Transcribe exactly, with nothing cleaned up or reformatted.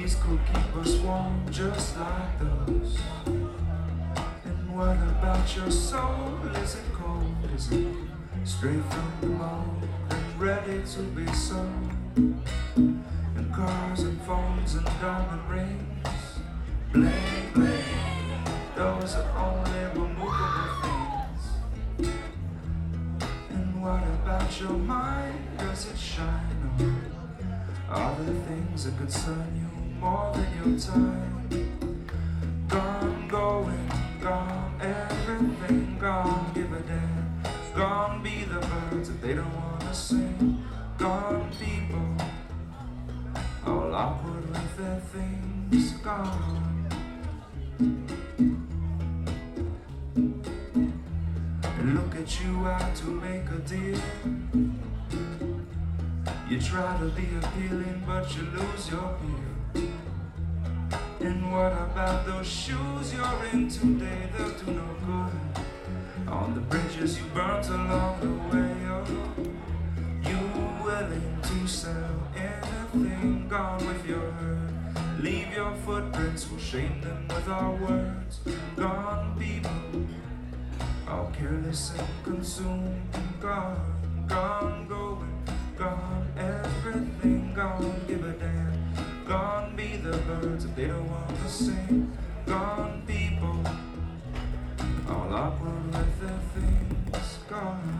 these could keep us warm just like those. And what about your soul? Is it cold? Is it straight from the mold and ready to be sold? And cars and phones and diamond rings, bling bling, those are only removable things. And what about your mind? Does it shine on all the things that concern you more than your time? Gone, going, gone, everything gone, give a damn. Gone be the birds that they don't wanna sing. Gone people, all awkward with their things. Gone. And look at you out to make a deal. You try to be appealing, but you lose your appeal. And what about those shoes you're in today? They'll do no good on the bridges you burnt along the way. Oh, you willing to sell anything? Gone with your herd. Leave your footprints, we'll shame them with our words. Gone people, all careless and consumed. Gone, gone, going, gone, everything gone, give a damn. Gone be the birds if they don't wanna sing. Gone people, all awkward with their things. Gone.